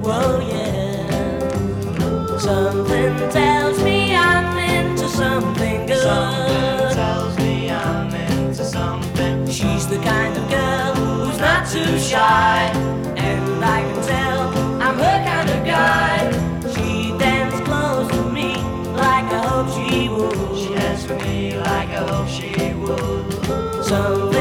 Whoa, yeah. Something tells me I'm into something good. Something tells me I'm into something. She's the kind of girl who's not too shy, and I can tell I'm her kind of guy. She danced close to me like I hope she would. She danced with me like I hope she would. Something